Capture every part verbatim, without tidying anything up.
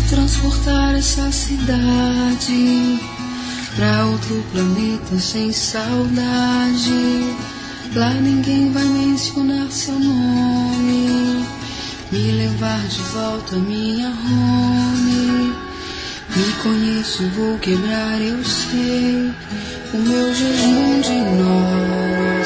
transportar essa cidade pra outro planeta sem saudade. Lá ninguém vai mencionar seu nome, me levar de volta à minha home. Me conheço, vou quebrar, eu sei, o meu jejum de nós.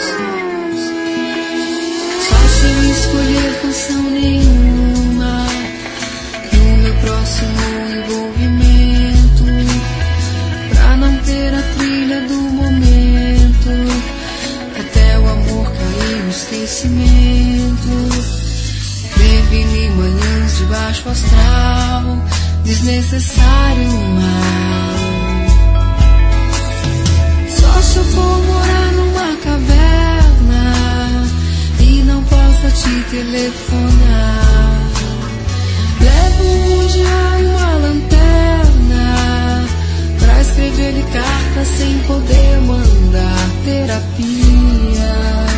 Só se eu escolher canção nenhuma no meu próximo envolvimento, pra não ter a trilha do momento, até o amor cair no esquecimento. Previne manhãs de baixo astral, desnecessário mal. Só se eu for morar numa caverna e não possa te telefonar, levo um diário e uma lanterna pra escrever-lhe cartas sem poder mandar terapia,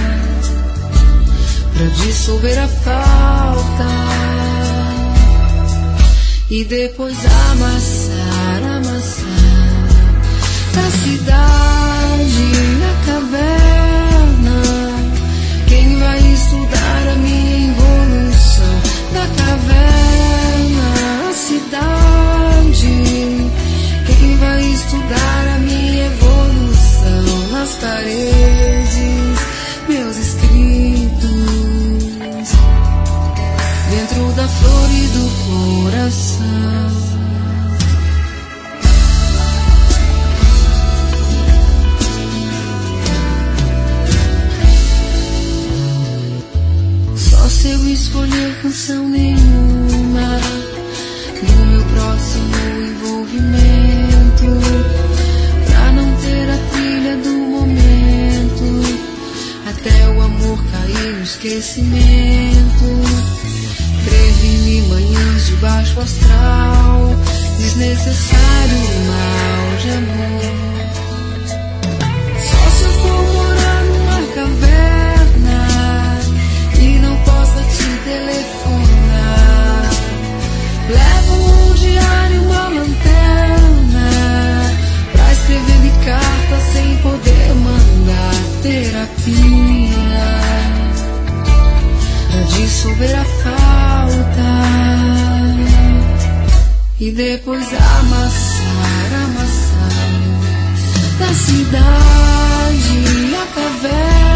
pra dissolver a falta e depois amassar, amassar da cidade na caverna. Quem vai estudar a minha evolução? Da caverna à cidade. Quem vai estudar a minha evolução? Nas paredes, meus escritos, dentro da flor e do coração. Só se eu escolher canção nenhuma no meu próximo envolvimento, pra não ter a trilha do momento, até o amor cair no esquecimento. Previne manhãs de baixo astral, desnecessário mal de amor. Só se eu for morar numa caverna e não possa te telefonar, levo um diário e uma lanterna pra escrever-lhe cartas sem poder mandar terapia, pra dissolver a falta e depois amassar, amassar da cidade a caverna.